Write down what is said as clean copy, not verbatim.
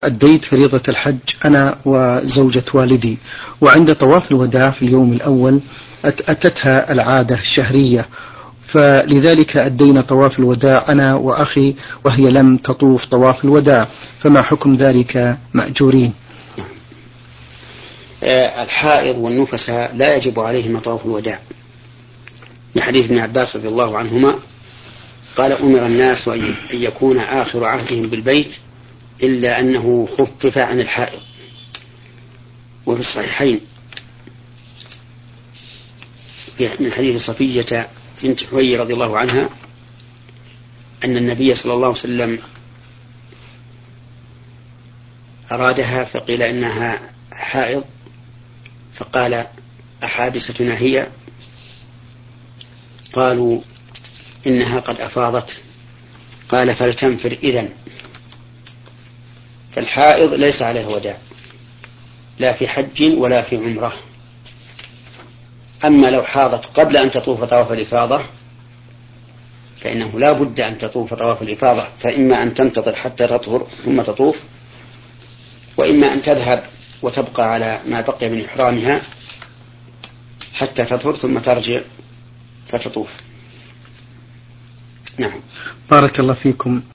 أديت فريضة الحج أنا وزوجة والدي، وعند طواف الوداع في اليوم الأول أتتها العادة الشهرية، فلذلك أدينا طواف الوداع أنا وأخي وهي لم تطوف طواف الوداع، فما حكم ذلك مأجورين؟ الحائض والنفساء لا يجب عليهما طواف الوداع، لحديث ابن عباس رضي الله عنهما قال أمر الناس أن يكون آخر عهدهم بالبيت إلا أنه خفف عن الحائض. وفي الصحيحين من حديث صفية بنت حوي رضي الله عنها أن النبي صلى الله عليه وسلم أرادها فقيل إنها حائض، فقال أحابستنا هي؟ قالوا إنها قد أفاضت، قال فلتنفر إذن. فالحائض ليس عليه وداع لا في حج ولا في عمرة. أما لو حاضت قبل أن تطوف طواف الإفاضة فإنه لا بد أن تطوف طواف الإفاضة، فإما أن تنتظر حتى تطهر ثم تطوف، وإما أن تذهب وتبقى على ما بقي من إحرامها حتى تطهر ثم ترجع فتطوف. نعم. بارك الله فيكم.